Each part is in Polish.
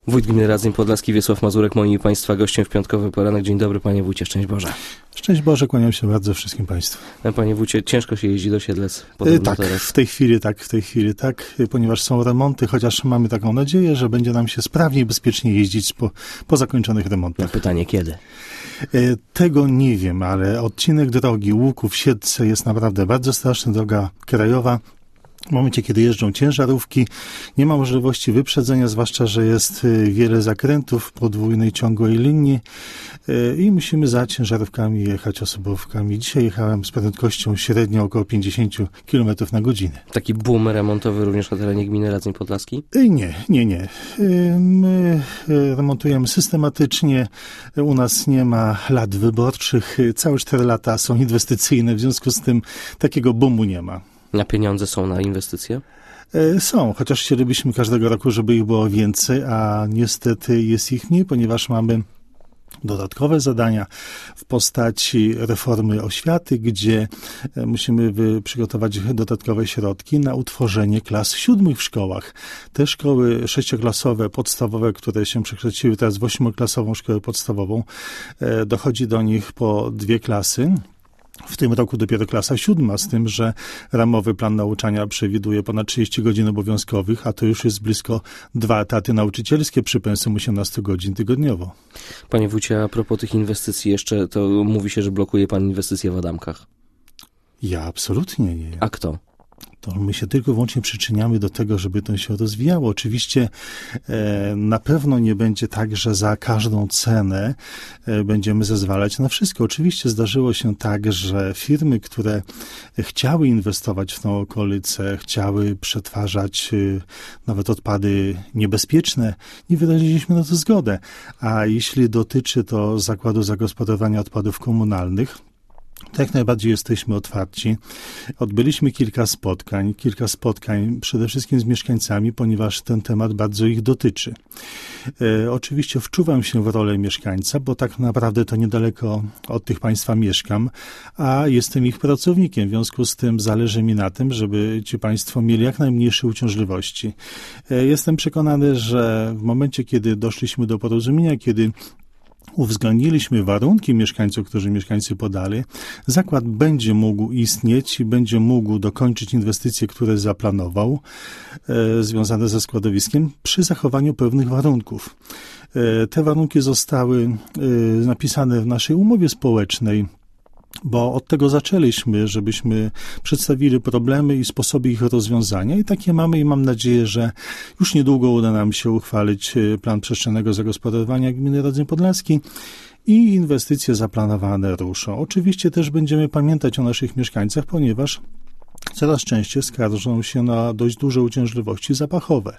Wójt Gminy Radzeń Podlaski Wiesław Mazurek, moim i Państwa gościem w piątkowy poranek. Dzień dobry, Panie Wójcie, szczęść Boże. Szczęść Boże, kłaniam się bardzo wszystkim Państwu. Panie Wójcie, ciężko się jeździ do Siedlec podobno tak, teraz. w tej chwili tak, ponieważ są remonty, chociaż mamy taką nadzieję, że będzie nam się sprawniej i bezpiecznie jeździć po zakończonych remontach. No, pytanie kiedy? Tego nie wiem, ale odcinek drogi Łuków-Siedlce jest naprawdę bardzo straszny, droga krajowa. W momencie, kiedy jeżdżą ciężarówki, nie ma możliwości wyprzedzenia, zwłaszcza, że jest wiele zakrętów podwójnej, ciągłej linii i musimy za ciężarówkami jechać osobówkami. Dzisiaj jechałem z prędkością średnio około 50 km na godzinę. Taki boom remontowy również na terenie Gminy Radzeń Podlaski? Nie. My remontujemy systematycznie. U nas nie ma lat wyborczych. Całe 4 lata są inwestycyjne, w związku z tym takiego boomu nie ma. A pieniądze są na inwestycje? Są, chociaż chcielibyśmy każdego roku, żeby ich było więcej, a niestety jest ich mniej, ponieważ mamy dodatkowe zadania w postaci reformy oświaty, gdzie musimy przygotować dodatkowe środki na utworzenie klas 7 w szkołach. Te szkoły 6-klasowe, podstawowe, które się przekształciły teraz w 8-klasową szkołę podstawową, dochodzi do nich po 2 klasy. W tym roku dopiero klasa 7, z tym, że ramowy plan nauczania przewiduje ponad 30 godzin obowiązkowych, a to już jest blisko 2 etaty nauczycielskie przy pensum 18 godzin tygodniowo. Panie wójcie, a propos tych inwestycji jeszcze, to mówi się, że blokuje pan inwestycje w Adamkach. Ja absolutnie nie. A kto? To my się tylko i wyłącznie przyczyniamy do tego, żeby to się rozwijało. Oczywiście na pewno nie będzie tak, że za każdą cenę będziemy zezwalać na wszystko. Oczywiście zdarzyło się tak, że firmy, które chciały inwestować w tą okolicę, chciały przetwarzać nawet odpady niebezpieczne, nie wyraziliśmy na to zgodę. A jeśli dotyczy to Zakładu Zagospodarowania Odpadów Komunalnych, to jak najbardziej jesteśmy otwarci. Odbyliśmy kilka spotkań przede wszystkim z mieszkańcami, ponieważ ten temat bardzo ich dotyczy. Oczywiście wczuwam się w rolę mieszkańca, bo tak naprawdę to niedaleko od tych państwa mieszkam, a jestem ich pracownikiem. W związku z tym zależy mi na tym, żeby ci państwo mieli jak najmniejsze uciążliwości. Jestem przekonany, że w momencie, kiedy doszliśmy do porozumienia, kiedy uwzględniliśmy warunki mieszkańców, którzy mieszkańcy podali, zakład będzie mógł istnieć i będzie mógł dokończyć inwestycje, które zaplanował, związane ze składowiskiem, przy zachowaniu pewnych warunków. Te warunki zostały napisane w naszej umowie społecznej, bo od tego zaczęliśmy, żebyśmy przedstawili problemy i sposoby ich rozwiązania i takie mamy i mam nadzieję, że już niedługo uda nam się uchwalić plan przestrzennego zagospodarowania Gminy Radzeń Podlaski i inwestycje zaplanowane ruszą. Oczywiście też będziemy pamiętać o naszych mieszkańcach, ponieważ coraz częściej skarżą się na dość duże uciążliwości zapachowe.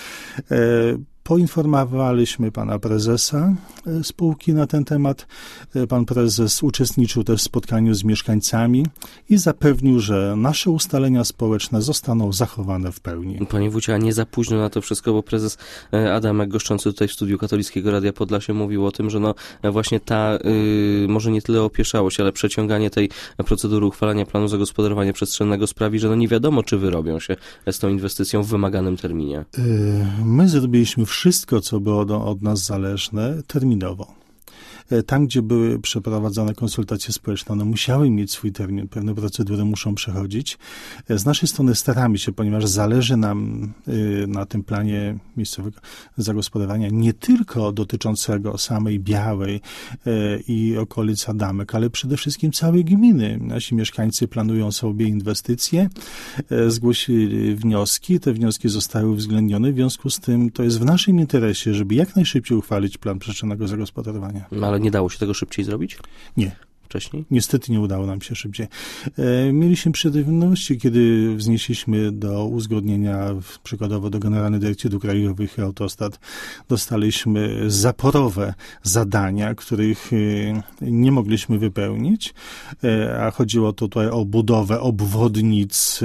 Poinformowaliśmy pana prezesa spółki na ten temat. Pan prezes uczestniczył też w spotkaniu z mieszkańcami i zapewnił, że nasze ustalenia społeczne zostaną zachowane w pełni. Panie wójcie, a nie za późno na to wszystko, bo prezes Adamek, goszczący tutaj w studiu Katolickiego Radia Podlasie, mówił o tym, że właśnie ta, może nie tyle opieszałość, ale przeciąganie tej procedury uchwalania planu zagospodarowania przestrzennego sprawi, że nie wiadomo, czy wyrobią się z tą inwestycją w wymaganym terminie. My zrobiliśmy wszystko, co było od nas zależne, terminowo. Tam, gdzie były przeprowadzane konsultacje społeczne, one musiały mieć swój termin, pewne procedury muszą przechodzić. Z naszej strony staramy się, ponieważ zależy nam na tym planie miejscowego zagospodarowania nie tylko dotyczącego samej Białej i okolic Adamek, ale przede wszystkim całej gminy. Nasi mieszkańcy planują sobie inwestycje, zgłosili wnioski, te wnioski zostały uwzględnione, w związku z tym to jest w naszym interesie, żeby jak najszybciej uchwalić plan przestrzennego zagospodarowania. Ale nie dało się tego szybciej zrobić? Nie. Wcześniej? Niestety nie udało nam się szybciej. Mieliśmy przyjemności, kiedy wznieśliśmy do uzgodnienia, przykładowo do Generalnej Dyrekcji Dróg Krajowych i Autostrad, dostaliśmy zaporowe zadania, których nie mogliśmy wypełnić, a chodziło tutaj o budowę obwodnic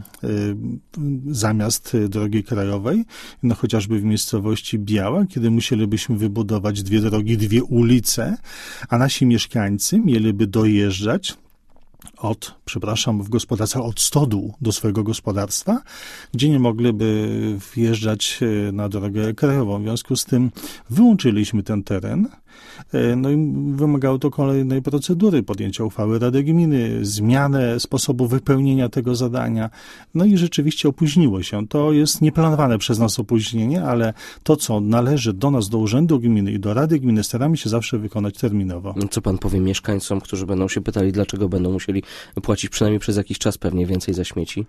zamiast drogi krajowej, chociażby w miejscowości Biała, kiedy musielibyśmy wybudować 2 drogi, 2 ulice, a nasi mieszkańcy mieliby dojeżdżać w gospodarstwach od stodół do swojego gospodarstwa, gdzie nie mogliby wjeżdżać na drogę krajową. W związku z tym wyłączyliśmy ten teren. No i wymagało to kolejnej procedury, podjęcia uchwały Rady Gminy, zmianę sposobu wypełnienia tego zadania. No i rzeczywiście opóźniło się. To jest nieplanowane przez nas opóźnienie, ale to, co należy do nas, do Urzędu Gminy i do Rady Gminy, staramy się zawsze wykonać terminowo. Co pan powie mieszkańcom, którzy będą się pytali, dlaczego będą musieli płacić przynajmniej przez jakiś czas pewnie więcej za śmieci?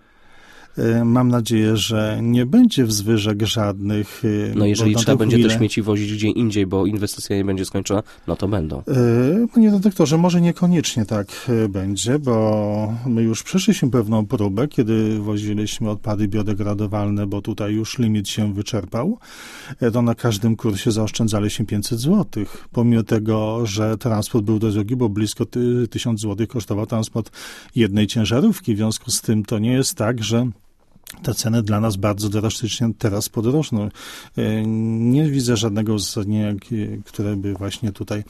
Mam nadzieję, że nie będzie wzwyżek żadnych. No jeżeli trzeba będzie te śmieci wozić gdzie indziej, bo inwestycja nie będzie skończona, no to będą. Panie redaktorze, może niekoniecznie tak będzie, bo my już przeszliśmy pewną próbę, kiedy woziliśmy odpady biodegradowalne, bo tutaj już limit się wyczerpał. To na każdym kursie zaoszczędzaliśmy 500 zł. Pomimo tego, że transport był drogi, bo blisko 1000 zł kosztował transport jednej ciężarówki. W związku z tym to nie jest tak, że te ceny dla nas bardzo drastycznie teraz podrożną. Nie widzę żadnego uzasadnienia, które by właśnie tutaj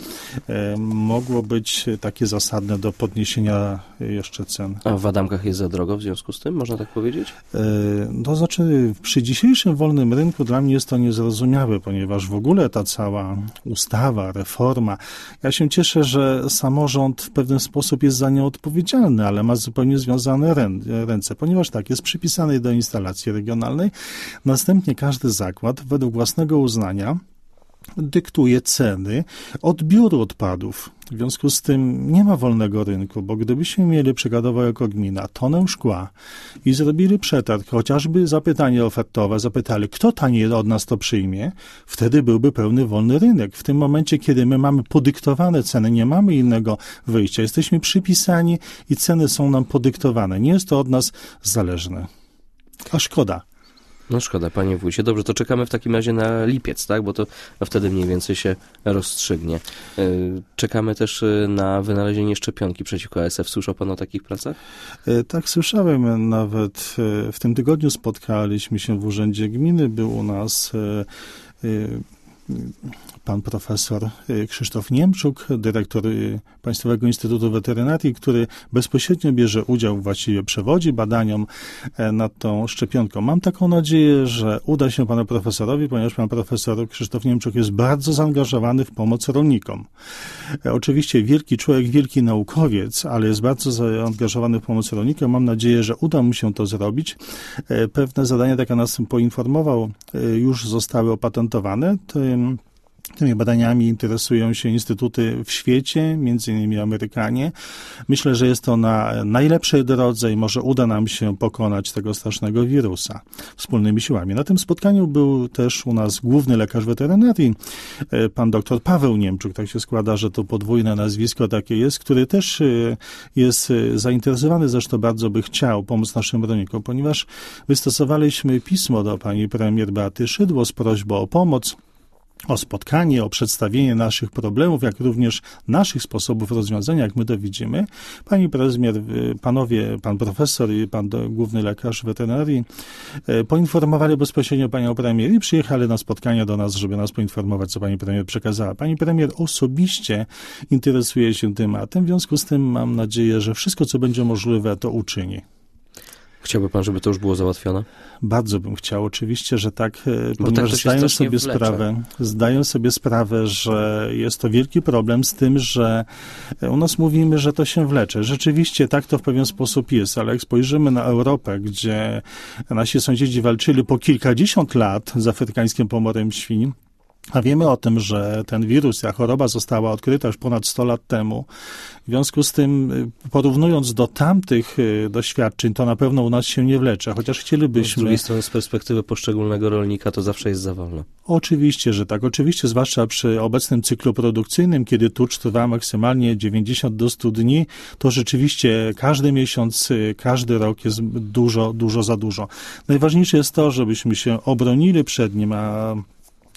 mogło być takie zasadne do podniesienia jeszcze cen. A w Adamkach jest za drogo w związku z tym, można tak powiedzieć? To znaczy, przy dzisiejszym wolnym rynku dla mnie jest to niezrozumiałe, ponieważ w ogóle ta cała ustawa, reforma, ja się cieszę, że samorząd w pewien sposób jest za nią odpowiedzialny, ale ma zupełnie związane ręce, ponieważ tak, jest przypisany do instalacji regionalnej. Następnie każdy zakład według własnego uznania dyktuje ceny odbioru odpadów. W związku z tym nie ma wolnego rynku, bo gdybyśmy mieli przykładowo jako gmina tonę szkła i zrobili przetarg, chociażby zapytanie ofertowe, zapytali, kto taniej od nas to przyjmie, wtedy byłby pełny wolny rynek. W tym momencie, kiedy my mamy podyktowane ceny, nie mamy innego wyjścia, jesteśmy przypisani i ceny są nam podyktowane. Nie jest to od nas zależne. A szkoda. No szkoda, panie wójcie. Dobrze, to czekamy w takim razie na lipiec, tak? Bo to wtedy mniej więcej się rozstrzygnie. Czekamy też na wynalezienie szczepionki przeciwko ASF. Słyszał pan o takich pracach? Tak, słyszałem. Nawet w tym tygodniu spotkaliśmy się w Urzędzie Gminy. Był u nas pan profesor Krzysztof Niemczuk, dyrektor Państwowego Instytutu Weterynarii, który bezpośrednio bierze udział, właściwie przewodzi badaniom nad tą szczepionką. Mam taką nadzieję, że uda się panu profesorowi, ponieważ pan profesor Krzysztof Niemczuk jest bardzo zaangażowany w pomoc rolnikom. Oczywiście wielki człowiek, wielki naukowiec, ale jest bardzo zaangażowany w pomoc rolnikom. Mam nadzieję, że uda mu się to zrobić. Pewne zadania, tak jak nas poinformował, już zostały opatentowane. Tymi badaniami interesują się instytuty w świecie, między innymi Amerykanie. Myślę, że jest to na najlepszej drodze i może uda nam się pokonać tego strasznego wirusa wspólnymi siłami. Na tym spotkaniu był też u nas główny lekarz weterynarii, pan dr Paweł Niemczuk. Tak się składa, że to podwójne nazwisko takie jest, który też jest zainteresowany, zresztą bardzo by chciał pomóc naszym rolnikom, ponieważ wystosowaliśmy pismo do pani premier Beaty Szydło z prośbą o pomoc, o spotkanie, o przedstawienie naszych problemów, jak również naszych sposobów rozwiązania, jak my to widzimy. Pani premier, panowie, pan profesor i pan główny lekarz weterynarii poinformowali bezpośrednio panią premier i przyjechali na spotkanie do nas, żeby nas poinformować, co pani premier przekazała. Pani premier osobiście interesuje się tematem, w związku z tym mam nadzieję, że wszystko, co będzie możliwe, to uczyni. Chciałby pan, żeby to już było załatwione? Bardzo bym chciał, oczywiście, że tak, ponieważ tak zdaję sobie sprawę, że jest to wielki problem z tym, że u nas mówimy, że to się wlecze. Rzeczywiście tak to w pewien sposób jest, ale jak spojrzymy na Europę, gdzie nasi sąsiedzi walczyli po kilkadziesiąt lat z afrykańskim pomorem świń, a wiemy o tym, że ten wirus, ta choroba została odkryta już ponad 100 lat temu. W związku z tym, porównując do tamtych doświadczeń, to na pewno u nas się nie wlecze, chociaż chcielibyśmy... Z drugiej strony, z perspektywy poszczególnego rolnika, to zawsze jest za wolno. Oczywiście, że tak. Oczywiście, zwłaszcza przy obecnym cyklu produkcyjnym, kiedy tucz trwa maksymalnie 90 do 100 dni, to rzeczywiście każdy miesiąc, każdy rok jest dużo za dużo. Najważniejsze jest to, żebyśmy się obronili przed nim, a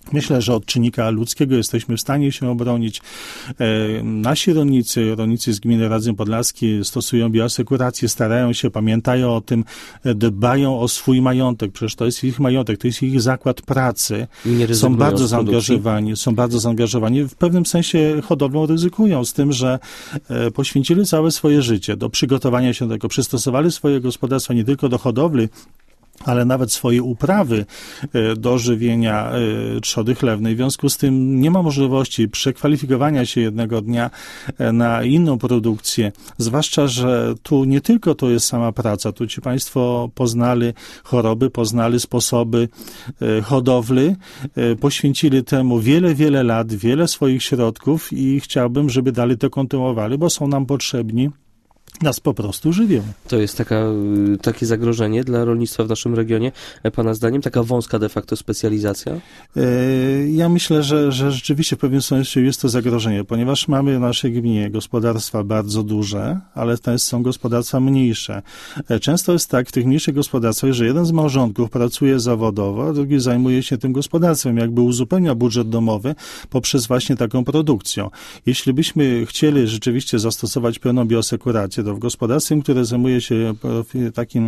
Myślę, że od czynnika ludzkiego jesteśmy w stanie się obronić. Nasi rolnicy z gminy Radzym Podlaski stosują bioasekurację, starają się, pamiętają o tym, dbają o swój majątek. Przecież to jest ich majątek, to jest ich zakład pracy. Są bardzo zaangażowani. W pewnym sensie hodowlą ryzykują z tym, że poświęcili całe swoje życie do przygotowania się do tego, przystosowali swoje gospodarstwa nie tylko do hodowli, ale nawet swoje uprawy do żywienia trzody chlewnej. W związku z tym nie ma możliwości przekwalifikowania się jednego dnia na inną produkcję. Zwłaszcza, że tu nie tylko to jest sama praca, tu ci państwo poznali choroby, poznali sposoby hodowli, poświęcili temu wiele lat, wiele swoich środków i chciałbym, żeby dalej to kontynuowali, bo są nam potrzebni. Nas po prostu żywią. To jest takie zagrożenie dla rolnictwa w naszym regionie, pana zdaniem? Taka wąska de facto specjalizacja? Ja myślę, że rzeczywiście w pewnym sensie jest to zagrożenie, ponieważ mamy w naszej gminie gospodarstwa bardzo duże, ale też są gospodarstwa mniejsze. Często jest tak w tych mniejszych gospodarstwach, że jeden z małżonków pracuje zawodowo, a drugi zajmuje się tym gospodarstwem, jakby uzupełnia budżet domowy poprzez właśnie taką produkcję. Jeśli byśmy chcieli rzeczywiście zastosować pełną bioasekurację, to w gospodarstwie, które zajmuje się takim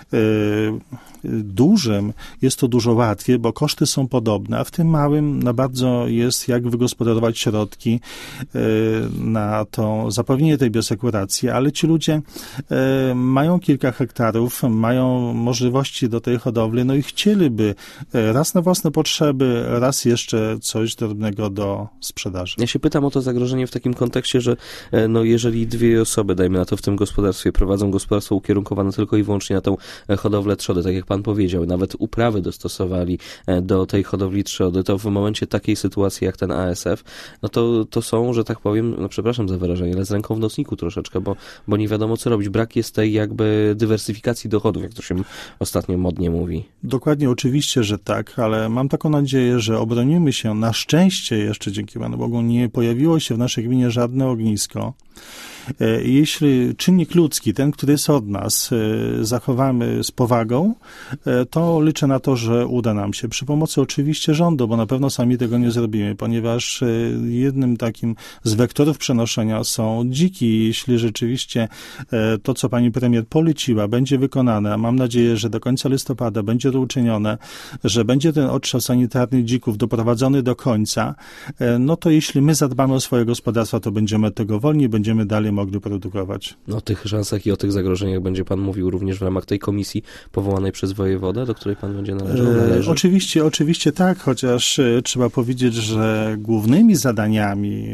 dużym, jest to dużo łatwiej, bo koszty są podobne, a w tym małym bardzo jest jak wygospodarować środki na to zapewnienie tej bioasekuracji, ale ci ludzie mają kilka hektarów, mają możliwości do tej hodowli, no i chcieliby raz na własne potrzeby, raz jeszcze coś drobnego do sprzedaży. Ja się pytam o to zagrożenie w takim kontekście, że jeżeli dwie osoby, dajmy na to w tym gospodarstwie, prowadzą gospodarstwo ukierunkowane tylko i wyłącznie na tą hodowlę trzody, tak jak pan powiedział, nawet uprawy dostosowali do tej hodowli trzody, to w momencie takiej sytuacji jak ten ASF, to są, że tak powiem, przepraszam za wyrażenie, ale z ręką w nocniku troszeczkę, bo nie wiadomo co robić. Brak jest tej jakby dywersyfikacji dochodów, jak to się ostatnio modnie mówi. Dokładnie, oczywiście, że tak, ale mam taką nadzieję, że obronimy się. Na szczęście jeszcze, dzięki Panu Bogu, nie pojawiło się w naszej gminie żadne ognisko. Jeśli czynnik ludzki, ten, który jest od nas, zachowamy z powagą, to liczę na to, że uda nam się. Przy pomocy oczywiście rządu, bo na pewno sami tego nie zrobimy, ponieważ jednym takim z wektorów przenoszenia są dziki. Jeśli rzeczywiście to, co pani premier poleciła, będzie wykonane, a mam nadzieję, że do końca listopada będzie to uczynione, że będzie ten odstrzał sanitarny dzików doprowadzony do końca, no to jeśli my zadbamy o swoje gospodarstwa, to będziemy tego wolni, będziemy dalej mogli produkować. O tych szansach i o tych zagrożeniach będzie pan mówił również w ramach tej komisji powołanej przez wojewodę, do której pan będzie należał? Oczywiście tak, chociaż trzeba powiedzieć, że głównymi zadaniami,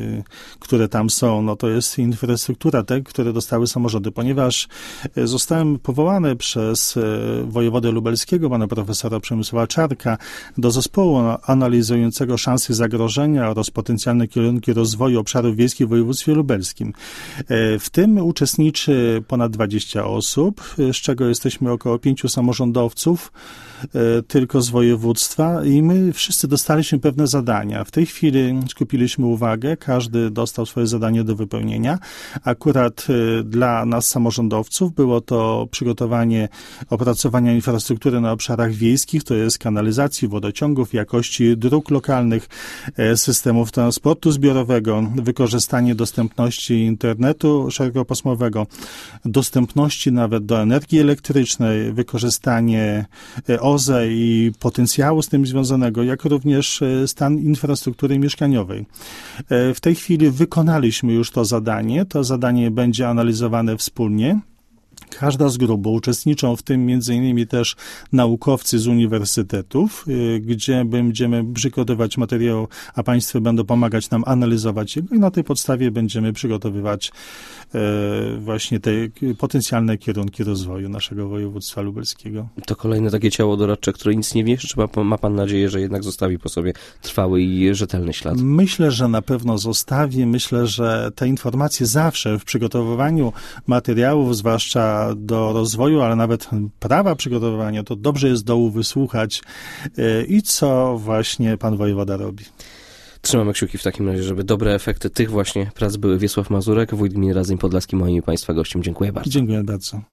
które tam są, no to jest infrastruktura, te, które dostały samorządy, ponieważ zostałem powołany przez wojewodę lubelskiego, pana profesora Przemysława Czarka, do zespołu analizującego szanse i zagrożenia oraz potencjalne kierunki rozwoju obszarów wiejskich w województwie lubelskim. W tym uczestniczy ponad 20 osób, z czego jesteśmy około 5 samorządowców tylko z województwa i my wszyscy dostaliśmy pewne zadania. W tej chwili skupiliśmy uwagę, każdy dostał swoje zadanie do wypełnienia. Akurat dla nas samorządowców było to przygotowanie opracowania infrastruktury na obszarach wiejskich, to jest kanalizacji, wodociągów, jakości dróg lokalnych, systemów transportu zbiorowego, wykorzystanie dostępności internetu szerokopasmowego, dostępności nawet do energii elektrycznej, wykorzystanie OZE i potencjału z tym związanego, jak również stan infrastruktury mieszkaniowej. W tej chwili wykonaliśmy już to zadanie. To zadanie będzie analizowane wspólnie. Każda z grup, bo uczestniczą w tym m.in. też naukowcy z uniwersytetów, gdzie będziemy przygotowywać materiał, a państwo będą pomagać nam analizować jego i na tej podstawie będziemy przygotowywać właśnie te potencjalne kierunki rozwoju naszego województwa lubelskiego. To kolejne takie ciało doradcze, które nic nie wie, czy ma pan nadzieję, że jednak zostawi po sobie trwały i rzetelny ślad? Myślę, że na pewno zostawi. Myślę, że te informacje zawsze w przygotowywaniu materiałów, zwłaszcza do rozwoju, ale nawet prawa przygotowywania, to dobrze jest dołu wysłuchać i co właśnie pan wojewoda robi. Trzymamy kciuki w takim razie, żeby dobre efekty tych właśnie prac były. Wiesław Mazurek, wójt gminy Radzym Podlaski, moim i państwa gościem. Dziękuję bardzo. Dziękuję bardzo.